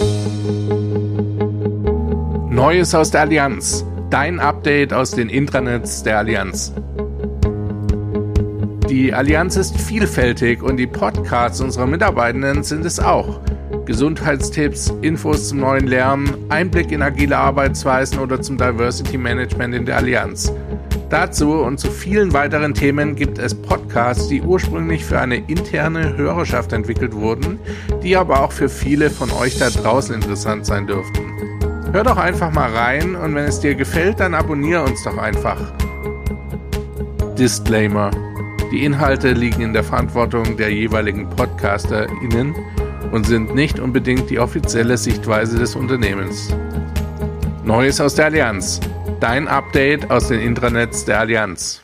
Neues aus der Allianz. Dein Update aus den Intranets der Allianz. Die Allianz ist vielfältig und die Podcasts unserer Mitarbeitenden sind es auch. Gesundheitstipps, Infos zum neuen Lernen, Einblick in agile Arbeitsweisen oder zum Diversity Management in der Allianz. Dazu und zu vielen weiteren Themen gibt es Podcasts, die ursprünglich für eine interne Hörerschaft entwickelt wurden, die aber auch für viele von euch da draußen interessant sein dürften. Hör doch einfach mal rein und wenn es dir gefällt, dann abonniere uns doch einfach. Disclaimer: Die Inhalte liegen in der Verantwortung der jeweiligen PodcasterInnen und sind nicht unbedingt die offizielle Sichtweise des Unternehmens. Neues aus der Allianz. Dein Update aus den Intranets der Allianz.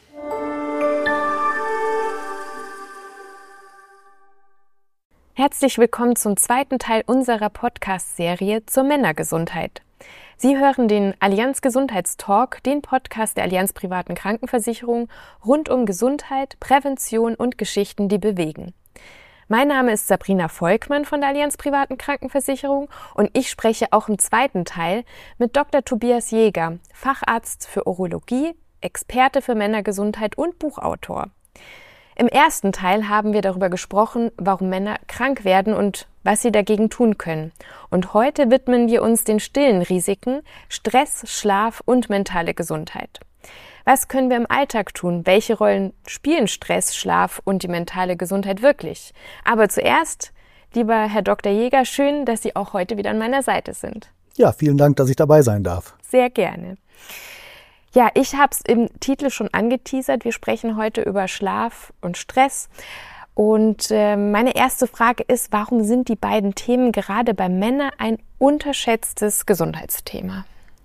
Herzlich willkommen zum zweiten Teil unserer Podcast-Serie zur Männergesundheit. Sie hören den Allianz Gesundheitstalk, den Podcast der Allianz Privaten Krankenversicherung rund um Gesundheit, Prävention und Geschichten, die bewegen. Mein Name ist Sabrina Volkmann von der Allianz Privaten Krankenversicherung und ich spreche auch im zweiten Teil mit Dr. Tobias Jäger, Facharzt für Urologie, Experte für Männergesundheit und Buchautor. Im ersten Teil haben wir darüber gesprochen, warum Männer krank werden und was sie dagegen tun können. Und heute widmen wir uns den stillen Risiken, Stress, Schlaf und mentale Gesundheit. Was können wir im Alltag tun? Welche Rollen spielen Stress, Schlaf und die mentale Gesundheit wirklich? Aber zuerst, lieber Herr Dr. Jäger, schön, dass Sie auch heute wieder an meiner Seite sind. Ja, vielen Dank, dass ich dabei sein darf. Sehr gerne. Ja, ich habe es im Titel schon angeteasert. Wir sprechen heute über Schlaf und Stress. Und meine erste Frage ist, warum sind die beiden Themen gerade bei Männern ein unterschätztes Gesundheitsthema?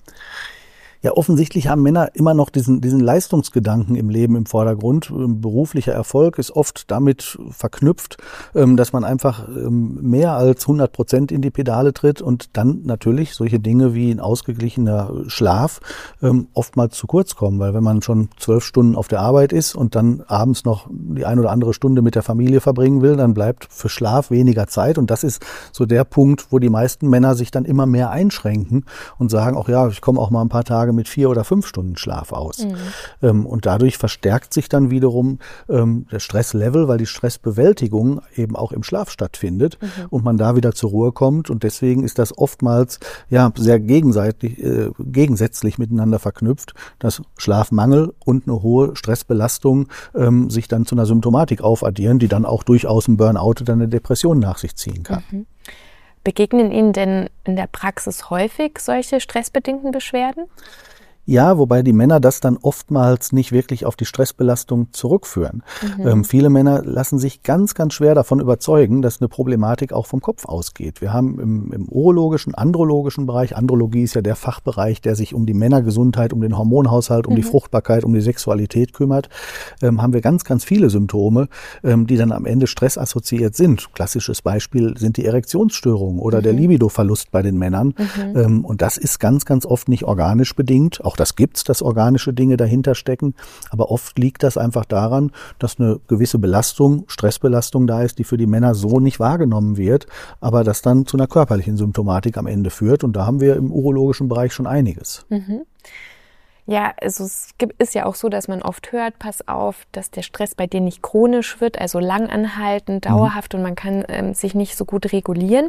Ja, offensichtlich haben Männer immer noch diesen Leistungsgedanken im Leben im Vordergrund. Beruflicher Erfolg ist oft damit verknüpft, dass man einfach mehr als 100% in die Pedale tritt und dann natürlich solche Dinge wie ein ausgeglichener Schlaf oftmals zu kurz kommen, weil wenn man schon 12 Stunden auf der Arbeit ist und dann abends noch die ein oder andere Stunde mit der Familie verbringen will, dann bleibt für Schlaf weniger Zeit und das ist so der Punkt, wo die meisten Männer sich dann immer mehr einschränken und sagen, ach ja, ich komme auch mal ein paar Tage mit 4 oder 5 Stunden Schlaf aus. Und dadurch verstärkt sich dann wiederum der Stresslevel, weil die Stressbewältigung eben auch im Schlaf stattfindet und man da wieder zur Ruhe kommt. Und deswegen ist das oftmals ja sehr gegensätzlich miteinander verknüpft, dass Schlafmangel und eine hohe Stressbelastung sich dann zu einer Symptomatik aufaddieren, die dann auch durchaus ein Burnout oder eine Depression nach sich ziehen kann. Begegnen Ihnen denn in der Praxis häufig solche stressbedingten Beschwerden? Ja, wobei die Männer das dann oftmals nicht wirklich auf die Stressbelastung zurückführen. Viele Männer lassen sich ganz, ganz schwer davon überzeugen, dass eine Problematik auch vom Kopf ausgeht. Wir haben im urologischen, andrologischen Bereich, Andrologie ist ja der Fachbereich, der sich um die Männergesundheit, um den Hormonhaushalt, um die Fruchtbarkeit, um die Sexualität kümmert, haben wir ganz, ganz viele Symptome, die dann am Ende stressassoziiert sind. Klassisches Beispiel sind die Erektionsstörungen oder der Libidoverlust bei den Männern. Und das ist ganz, ganz oft nicht organisch bedingt. Auch das gibt's, dass organische Dinge dahinter stecken, aber oft liegt das einfach daran, dass eine gewisse Belastung, Stressbelastung da ist, die für die Männer so nicht wahrgenommen wird, aber das dann zu einer körperlichen Symptomatik am Ende führt und da haben wir im urologischen Bereich schon einiges. Ja, also ist ja auch so, dass man oft hört, pass auf, dass der Stress bei dir nicht chronisch wird, also langanhaltend, dauerhaft und man kann sich nicht so gut regulieren.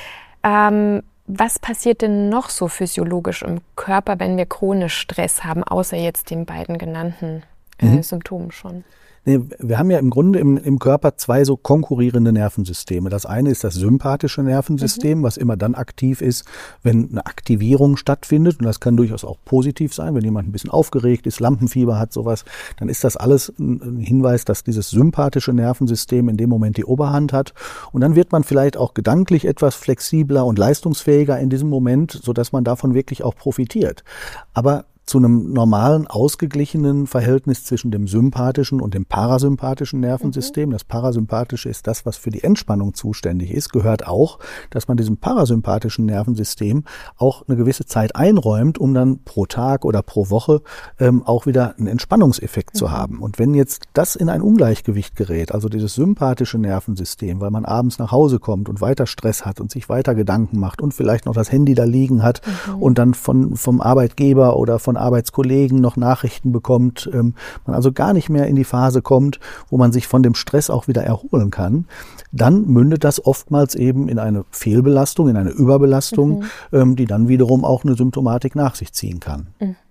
Was passiert denn noch so physiologisch im Körper, wenn wir chronisch Stress haben, außer jetzt den beiden genannten Symptomen schon? Nee, wir haben ja im Grunde im Körper zwei so konkurrierende Nervensysteme. Das eine ist das sympathische Nervensystem, was immer dann aktiv ist, wenn eine Aktivierung stattfindet. Und das kann durchaus auch positiv sein, wenn jemand ein bisschen aufgeregt ist, Lampenfieber hat, sowas. Dann ist das alles ein Hinweis, dass dieses sympathische Nervensystem in dem Moment die Oberhand hat. Und dann wird man vielleicht auch gedanklich etwas flexibler und leistungsfähiger in diesem Moment, sodass man davon wirklich auch profitiert. Aber zu einem normalen, ausgeglichenen Verhältnis zwischen dem sympathischen und dem parasympathischen Nervensystem. Das Parasympathische ist das, was für die Entspannung zuständig ist, gehört auch, dass man diesem parasympathischen Nervensystem auch eine gewisse Zeit einräumt, um dann pro Tag oder pro Woche auch wieder einen Entspannungseffekt zu haben. Und wenn jetzt das in ein Ungleichgewicht gerät, also dieses sympathische Nervensystem, weil man abends nach Hause kommt und weiter Stress hat und sich weiter Gedanken macht und vielleicht noch das Handy da liegen hat und dann vom Arbeitgeber oder von Arbeitskollegen noch Nachrichten bekommt, man also gar nicht mehr in die Phase kommt, wo man sich von dem Stress auch wieder erholen kann, dann mündet das oftmals eben in eine Fehlbelastung, in eine Überbelastung, die dann wiederum auch eine Symptomatik nach sich ziehen kann.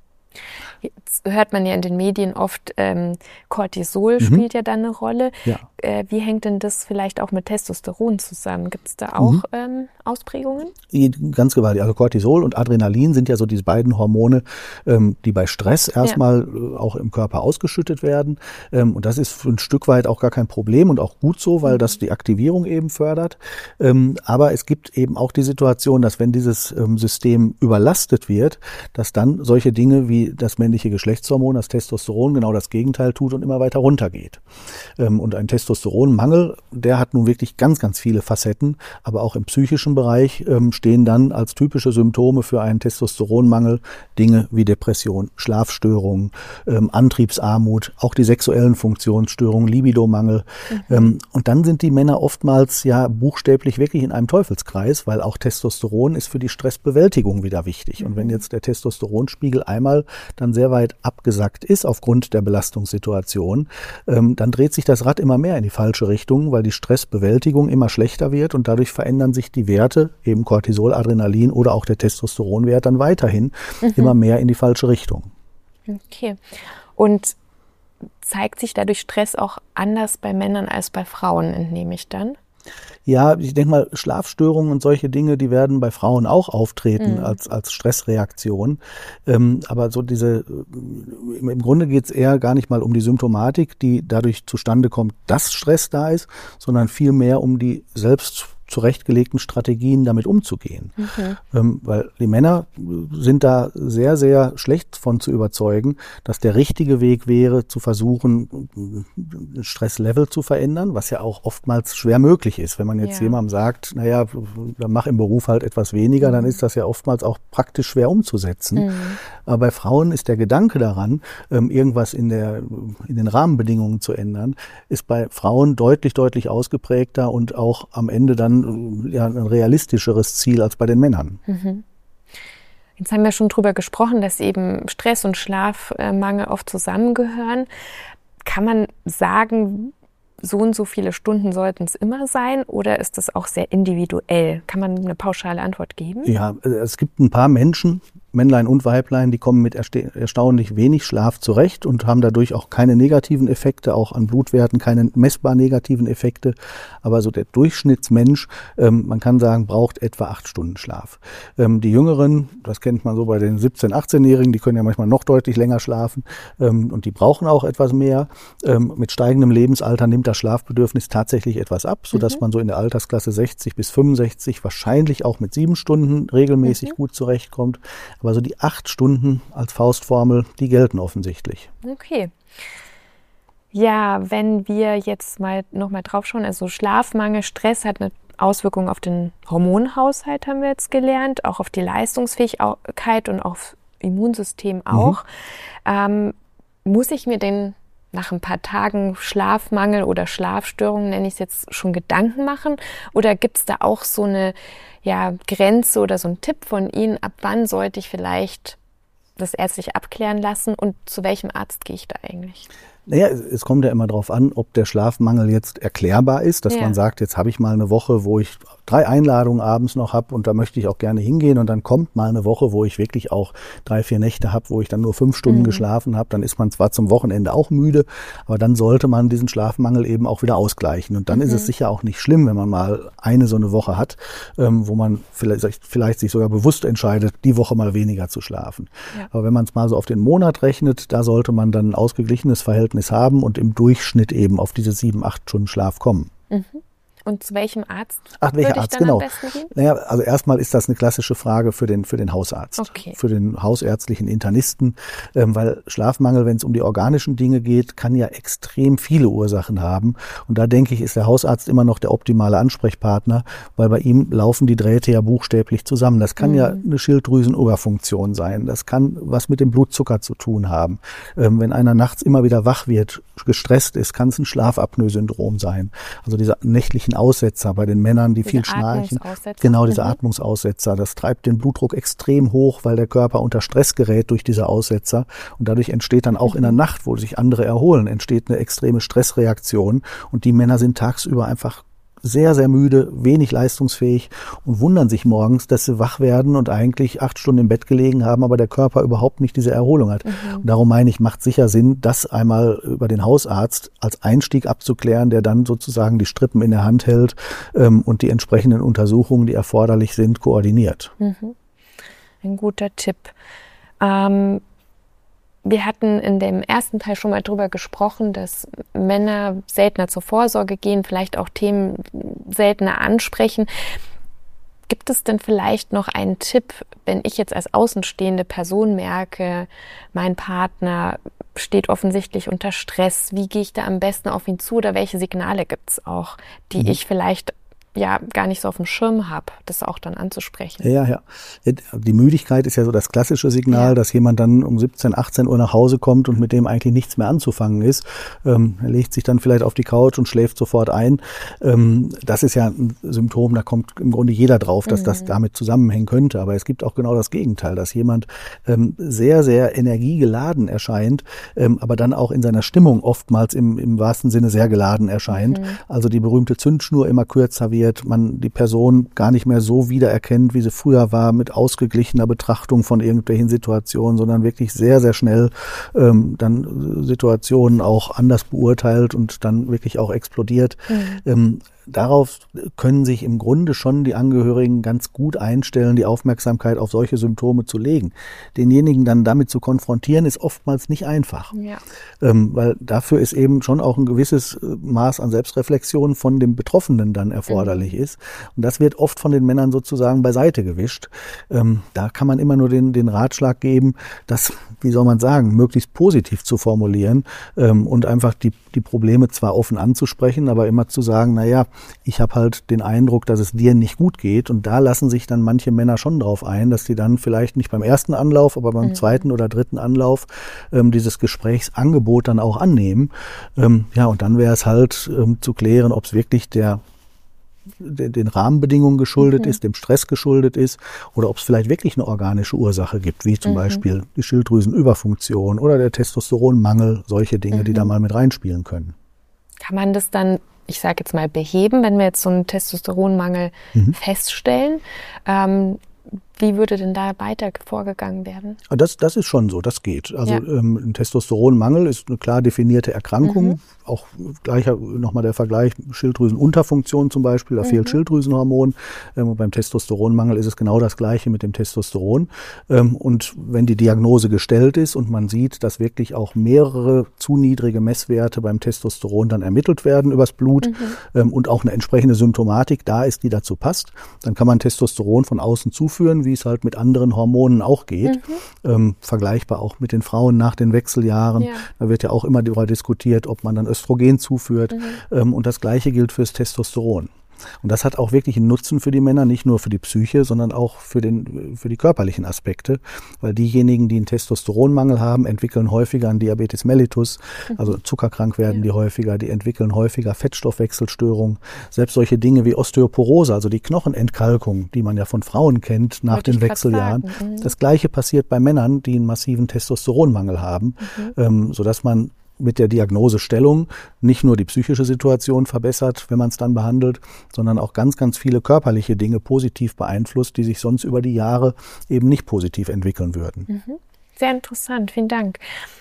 Jetzt hört man ja in den Medien oft, Cortisol spielt ja dann eine Rolle. Ja. Wie hängt denn das vielleicht auch mit Testosteron zusammen? Gibt es da auch Ausprägungen? Ganz gewaltig. Also Cortisol und Adrenalin sind ja so diese beiden Hormone, die bei Stress erstmal auch im Körper ausgeschüttet werden. Und das ist ein Stück weit auch gar kein Problem und auch gut so, weil das die Aktivierung eben fördert. Aber es gibt eben auch die Situation, dass wenn dieses System überlastet wird, dass dann solche Dinge wie das männliche Geschlechtshormon, das Testosteron, genau das Gegenteil tut und immer weiter runtergeht. Und ein Testosteronmangel, der hat nun wirklich ganz, ganz viele Facetten, aber auch im psychischen Bereich stehen dann als typische Symptome für einen Testosteronmangel Dinge wie Depression, Schlafstörungen, Antriebsarmut, auch die sexuellen Funktionsstörungen, Libidomangel. Und dann sind die Männer oftmals ja buchstäblich wirklich in einem Teufelskreis, weil auch Testosteron ist für die Stressbewältigung wieder wichtig. Und wenn jetzt der Testosteronspiegel einmal dann sehr weit abgesackt ist aufgrund der Belastungssituation, dann dreht sich das Rad immer mehr in die falsche Richtung, weil die Stressbewältigung immer schlechter wird und dadurch verändern sich die Werte, eben Cortisol, Adrenalin oder auch der Testosteronwert dann weiterhin immer mehr in die falsche Richtung. Okay. Und zeigt sich dadurch Stress auch anders bei Männern als bei Frauen, entnehme ich dann? Ja, ich denke mal, Schlafstörungen und solche Dinge, die werden bei Frauen auch auftreten als Stressreaktion. Aber so im Grunde geht es eher gar nicht mal um die Symptomatik, die dadurch zustande kommt, dass Stress da ist, sondern vielmehr um die selbst zurechtgelegten Strategien, damit umzugehen. Weil die Männer sind da sehr, sehr schlecht von zu überzeugen, dass der richtige Weg wäre, zu versuchen, ein Stresslevel zu verändern, was ja auch oftmals schwer möglich ist. Wenn man jetzt jemandem sagt, naja, dann mach im Beruf halt etwas weniger, dann ist das ja oftmals auch praktisch schwer umzusetzen. Aber bei Frauen ist der Gedanke daran, irgendwas in den Rahmenbedingungen zu ändern, ist bei Frauen deutlich, deutlich ausgeprägter und auch am Ende dann ein realistischeres Ziel als bei den Männern. Jetzt haben wir schon drüber gesprochen, dass eben Stress und Schlafmangel oft zusammengehören. Kann man sagen, so und so viele Stunden sollten es immer sein oder ist das auch sehr individuell? Kann man eine pauschale Antwort geben? Ja, es gibt ein paar Menschen, Männlein und Weiblein, die kommen mit erstaunlich wenig Schlaf zurecht und haben dadurch auch keine negativen Effekte, auch an Blutwerten keine messbar negativen Effekte. Aber so der Durchschnittsmensch, man kann sagen, braucht etwa 8 Stunden Schlaf. Die Jüngeren, das kennt man so bei den 17-, 18-Jährigen, die können ja manchmal noch deutlich länger schlafen und die brauchen auch etwas mehr. Mit steigendem Lebensalter nimmt das Schlafbedürfnis tatsächlich etwas ab, sodass man so in der Altersklasse 60 bis 65 wahrscheinlich auch mit 7 Stunden regelmäßig gut zurechtkommt. Aber so die 8 Stunden als Faustformel, die gelten offensichtlich. Okay. Ja, wenn wir jetzt nochmal drauf schauen, also Schlafmangel, Stress hat eine Auswirkung auf den Hormonhaushalt, haben wir jetzt gelernt, auch auf die Leistungsfähigkeit und auf Immunsystem auch. Muss ich mir denn nach ein paar Tagen Schlafmangel oder Schlafstörungen, nenne ich es jetzt, schon Gedanken machen? Oder gibt es da auch so eine Grenze oder so einen Tipp von Ihnen, ab wann sollte ich vielleicht das ärztlich abklären lassen und zu welchem Arzt gehe ich da eigentlich? Naja, es kommt ja immer darauf an, ob der Schlafmangel jetzt erklärbar ist, dass man sagt, jetzt habe ich mal eine Woche, wo ich 3 Einladungen abends noch habe und da möchte ich auch gerne hingehen und dann kommt mal eine Woche, wo ich wirklich auch 3, 4 Nächte habe, wo ich dann nur 5 Stunden geschlafen habe, dann ist man zwar zum Wochenende auch müde, aber dann sollte man diesen Schlafmangel eben auch wieder ausgleichen und dann ist es sicher auch nicht schlimm, wenn man mal so eine Woche hat, wo man vielleicht sich sogar bewusst entscheidet, die Woche mal weniger zu schlafen. Ja. Aber wenn man es mal so auf den Monat rechnet, da sollte man dann ein ausgeglichenes Verhältnis haben und im Durchschnitt eben auf diese 7, 8 Stunden Schlaf kommen. Und zu welchem Arzt welcher würde ich Arzt, dann genau. am besten gehen? Naja, also erstmal ist das eine klassische Frage für den Hausarzt, Okay. für den hausärztlichen Internisten, weil Schlafmangel, wenn es um die organischen Dinge geht, kann ja extrem viele Ursachen haben. Und da denke ich, ist der Hausarzt immer noch der optimale Ansprechpartner, weil bei ihm laufen die Drähte ja buchstäblich zusammen. Das kann ja eine Schilddrüsenüberfunktion sein. Das kann was mit dem Blutzucker zu tun haben. Wenn einer nachts immer wieder wach wird, gestresst ist, kann es ein Schlafapnoe-Syndrom sein. Also diese nächtlichen Aussetzer bei den Männern, die viel schnarchen. Genau, diese Atmungsaussetzer. Das treibt den Blutdruck extrem hoch, weil der Körper unter Stress gerät durch diese Aussetzer. Und dadurch entsteht dann auch in der Nacht, wo sich andere erholen, entsteht eine extreme Stressreaktion. Und die Männer sind tagsüber einfach sehr, sehr müde, wenig leistungsfähig und wundern sich morgens, dass sie wach werden und eigentlich 8 Stunden im Bett gelegen haben, aber der Körper überhaupt nicht diese Erholung hat. Und darum meine ich, macht sicher Sinn, das einmal über den Hausarzt als Einstieg abzuklären, der dann sozusagen die Strippen in der Hand hält und die entsprechenden Untersuchungen, die erforderlich sind, koordiniert. Ein guter Tipp. Wir hatten in dem ersten Teil schon mal drüber gesprochen, dass Männer seltener zur Vorsorge gehen, vielleicht auch Themen seltener ansprechen. Gibt es denn vielleicht noch einen Tipp, wenn ich jetzt als außenstehende Person merke, mein Partner steht offensichtlich unter Stress, wie gehe ich da am besten auf ihn zu oder welche Signale gibt es auch, die ich vielleicht gar nicht so auf dem Schirm habe, das auch dann anzusprechen. Ja. Die Müdigkeit ist ja so das klassische Signal, dass jemand dann um 17, 18 Uhr nach Hause kommt und mit dem eigentlich nichts mehr anzufangen ist. Er legt sich dann vielleicht auf die Couch und schläft sofort ein. Das ist ja ein Symptom, da kommt im Grunde jeder drauf, dass das damit zusammenhängen könnte. Aber es gibt auch genau das Gegenteil, dass jemand sehr, sehr energiegeladen erscheint, aber dann auch in seiner Stimmung oftmals im wahrsten Sinne sehr geladen erscheint. Also die berühmte Zündschnur immer kürzer wird, man die Person gar nicht mehr so wiedererkennt, wie sie früher war, mit ausgeglichener Betrachtung von irgendwelchen Situationen, sondern wirklich sehr, sehr schnell dann Situationen auch anders beurteilt und dann wirklich auch explodiert. Darauf können sich im Grunde schon die Angehörigen ganz gut einstellen, die Aufmerksamkeit auf solche Symptome zu legen. Denjenigen dann damit zu konfrontieren, ist oftmals nicht einfach. Ja. Weil dafür ist eben schon auch ein gewisses Maß an Selbstreflexion von dem Betroffenen dann erforderlich ist. Und das wird oft von den Männern sozusagen beiseite gewischt. Da kann man immer nur den Ratschlag geben, das, wie soll man sagen, möglichst positiv zu formulieren und einfach die Probleme zwar offen anzusprechen, aber immer zu sagen, naja, ich habe halt den Eindruck, dass es dir nicht gut geht, und da lassen sich dann manche Männer schon drauf ein, dass die dann vielleicht nicht beim ersten Anlauf, aber beim zweiten oder dritten Anlauf dieses Gesprächsangebot dann auch annehmen. Und dann wäre es halt zu klären, ob es wirklich den Rahmenbedingungen geschuldet ist, dem Stress geschuldet ist, oder ob es vielleicht wirklich eine organische Ursache gibt, wie zum Beispiel die Schilddrüsenüberfunktion oder der Testosteronmangel, solche Dinge, die da mal mit reinspielen können. Kann man das dann, ich sage jetzt mal, beheben, wenn wir jetzt so einen Testosteronmangel feststellen? Wie würde denn da weiter vorgegangen werden? Das ist schon so, das geht. Also ein Testosteronmangel ist eine klar definierte Erkrankung. Auch gleich nochmal der Vergleich, Schilddrüsenunterfunktion zum Beispiel, da fehlt Schilddrüsenhormon. Und beim Testosteronmangel ist es genau das Gleiche mit dem Testosteron. Und wenn die Diagnose gestellt ist und man sieht, dass wirklich auch mehrere zu niedrige Messwerte beim Testosteron dann ermittelt werden übers Blut und auch eine entsprechende Symptomatik da ist, die dazu passt, dann kann man Testosteron von außen zuführen, wie es halt mit anderen Hormonen auch geht. Vergleichbar auch mit den Frauen nach den Wechseljahren. Ja. Da wird ja auch immer darüber diskutiert, ob man dann Östrogen zuführt. Und das Gleiche gilt fürs Testosteron. Und das hat auch wirklich einen Nutzen für die Männer, nicht nur für die Psyche, sondern auch für die körperlichen Aspekte. Weil diejenigen, die einen Testosteronmangel haben, entwickeln häufiger einen Diabetes mellitus, also zuckerkrank werden die häufiger, die entwickeln häufiger Fettstoffwechselstörungen. Selbst solche Dinge wie Osteoporose, also die Knochenentkalkung, die man ja von Frauen kennt nach den Wechseljahren. Das Gleiche passiert bei Männern, die einen massiven Testosteronmangel haben, sodass man mit der Diagnosestellung nicht nur die psychische Situation verbessert, wenn man es dann behandelt, sondern auch ganz, ganz viele körperliche Dinge positiv beeinflusst, die sich sonst über die Jahre eben nicht positiv entwickeln würden. Sehr interessant, vielen Dank.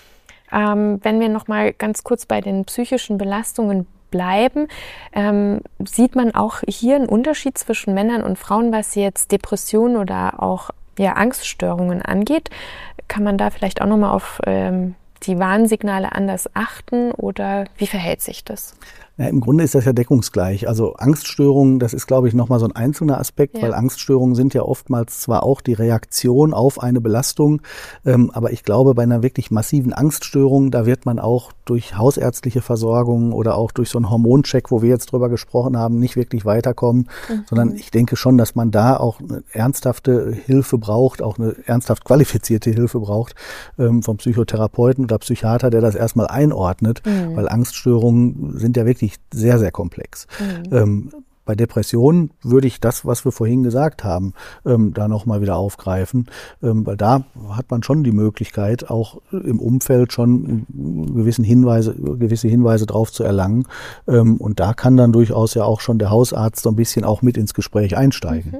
Wenn wir noch mal ganz kurz bei den psychischen Belastungen bleiben, sieht man auch hier einen Unterschied zwischen Männern und Frauen, was jetzt Depressionen oder auch Angststörungen angeht. Kann man da vielleicht auch noch mal auf die Warnsignale anders achten, oder wie verhält sich das? Ja, im Grunde ist das ja deckungsgleich. Also Angststörungen, das ist, glaube ich, nochmal so ein einzelner Aspekt, weil Angststörungen sind ja oftmals zwar auch die Reaktion auf eine Belastung, aber ich glaube, bei einer wirklich massiven Angststörung, da wird man auch durch hausärztliche Versorgung oder auch durch so einen Hormoncheck, wo wir jetzt drüber gesprochen haben, nicht wirklich weiterkommen, sondern ich denke schon, dass man da auch eine ernsthafte Hilfe braucht, auch eine ernsthaft qualifizierte Hilfe braucht vom Psychotherapeuten oder Psychiater, der das erstmal einordnet, weil Angststörungen sind ja wirklich sehr, sehr komplex. Bei Depressionen würde ich das, was wir vorhin gesagt haben, da nochmal wieder aufgreifen, weil da hat man schon die Möglichkeit, auch im Umfeld schon gewisse Hinweise drauf zu erlangen. Und da kann dann durchaus ja auch schon der Hausarzt so ein bisschen auch mit ins Gespräch einsteigen.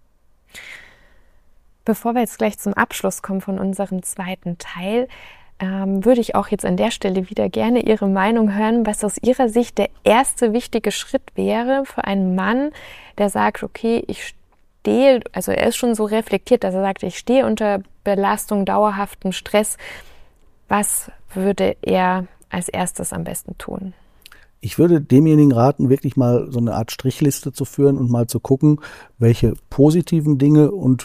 Bevor wir jetzt gleich zum Abschluss kommen von unserem zweiten Teil, würde ich auch jetzt an der Stelle wieder gerne Ihre Meinung hören, was aus Ihrer Sicht der erste wichtige Schritt wäre für einen Mann, der sagt, okay, also er ist schon so reflektiert, dass er sagt, ich stehe unter Belastung, dauerhaftem Stress. Was würde er als erstes am besten tun? Ich würde demjenigen raten, wirklich mal so eine Art Strichliste zu führen und mal zu gucken, welche positiven Dinge und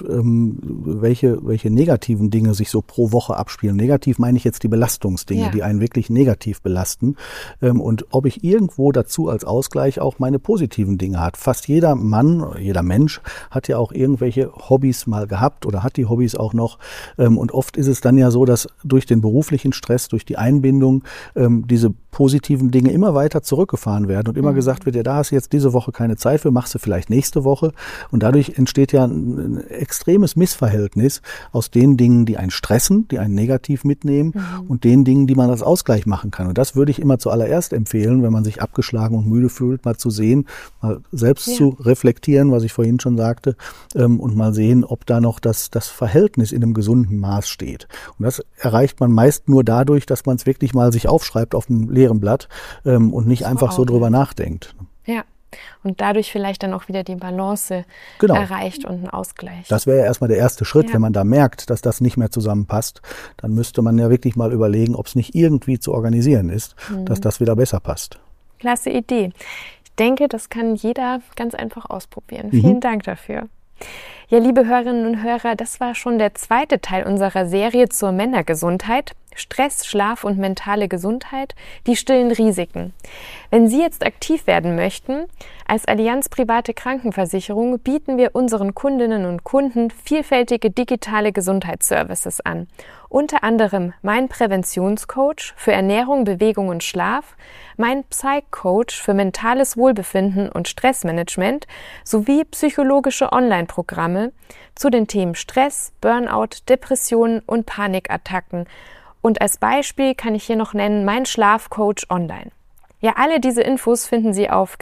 welche negativen Dinge sich so pro Woche abspielen. Negativ meine ich jetzt die Belastungsdinge, die einen wirklich negativ belasten. Und ob ich irgendwo dazu als Ausgleich auch meine positiven Dinge hat. Fast jeder Mann, jeder Mensch hat ja auch irgendwelche Hobbys mal gehabt oder hat die Hobbys auch noch. Und oft ist es dann ja so, dass durch den beruflichen Stress, durch die Einbindung diese positiven Dinge immer weiter zurückgefahren werden und immer gesagt wird, ja, da hast du jetzt diese Woche keine Zeit für, machst du vielleicht nächste Woche. Und dadurch entsteht ja ein extremes Missverhältnis aus den Dingen, die einen stressen, die einen negativ mitnehmen und den Dingen, die man als Ausgleich machen kann. Und das würde ich immer zuallererst empfehlen, wenn man sich abgeschlagen und müde fühlt, mal zu sehen, mal selbst zu reflektieren, was ich vorhin schon sagte, und mal sehen, ob da noch das Verhältnis in einem gesunden Maß steht. Und das erreicht man meist nur dadurch, dass man es wirklich mal sich aufschreibt auf einem leeren Blatt und nicht einfach so drüber nachdenkt. Ja. Und dadurch vielleicht dann auch wieder die Balance erreicht und einen Ausgleich. Das wäre ja erstmal der erste Schritt, wenn man da merkt, dass das nicht mehr zusammenpasst. Dann müsste man ja wirklich mal überlegen, ob es nicht irgendwie zu organisieren ist, dass das wieder besser passt. Klasse Idee. Ich denke, das kann jeder ganz einfach ausprobieren. Vielen Dank dafür. Ja, liebe Hörerinnen und Hörer, das war schon der zweite Teil unserer Serie zur Männergesundheit. Stress, Schlaf und mentale Gesundheit, die stillen Risiken. Wenn Sie jetzt aktiv werden möchten, als Allianz Private Krankenversicherung bieten wir unseren Kundinnen und Kunden vielfältige digitale Gesundheitsservices an. Unter anderem mein Präventionscoach für Ernährung, Bewegung und Schlaf, mein Psych-Coach für mentales Wohlbefinden und Stressmanagement sowie psychologische Online-Programme zu den Themen Stress, Burnout, Depressionen und Panikattacken. Und als Beispiel kann ich hier noch nennen, mein Schlafcoach online. Ja, alle diese Infos finden Sie auf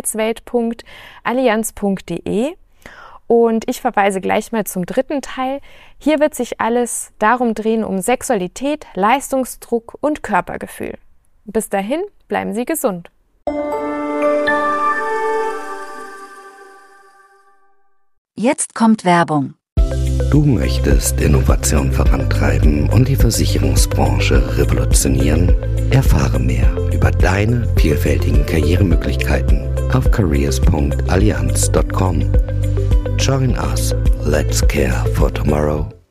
gesundheitswelt.allianz.de. Und ich verweise gleich mal zum dritten Teil. Hier wird sich alles darum drehen, um Sexualität, Leistungsdruck und Körpergefühl. Bis dahin, bleiben Sie gesund. Jetzt kommt Werbung. Du möchtest Innovation vorantreiben und die Versicherungsbranche revolutionieren? Erfahre mehr über deine vielfältigen Karrieremöglichkeiten auf careers.allianz.com. Join us. Let's care for tomorrow.